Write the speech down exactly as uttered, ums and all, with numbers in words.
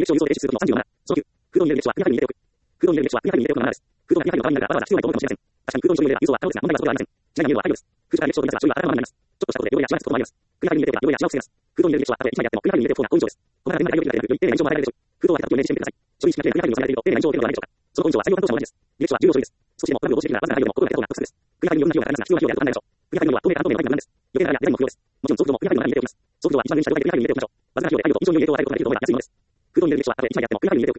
を輸送で演出することのさんじゅうよんなな。そのきゅう、空洞に入れる歴史はにはくに入れておく。空洞に入れる歴史はにはくに入れておくのがななです。空洞がにはくの場合になるが、わざわざ必要ないと思うかもしれません。確かに空洞に入れる輸送は可能ですが、問題はそこではありません。ちなみに入れるはあるようです。空洞が入れる衝動になったら処理は当たらないままになります。ちょっとしたことで汚れやしわがつくこともあります。空洞に入れておけば汚れやしわを防げます。空洞に入れる歴史はたとえいちまいであっても空洞に入れておく方が好印象です。この中で何か大量的なより丁寧な印象も与えられるでしょう。空洞が入った時をイメージしてみてください。処理式が丁寧に載せられていると丁寧な印象を受けるのではないでしょうか。その好印象は採用担当者も同じです。履歴書は重要書類です。少しでもトラブルを防止できるなら、わずかな配慮でも心がけた方が得策です。繰り返しによるな費用がかかりますが、必要な費用であることはないでしょう。繰り返しのは透明感透明の配慮なんです。予定ならや誰にも不要です。もちろん、速度も繰り返しの中に入れておきます。速度は一番上に車両で繰り返しに入れておきましょう。わずかな費用で配慮と温存に入れておかないことができると思いますが安いものです。空洞に入れる歴史はたとえいちまいであっても繰り返しに入れておく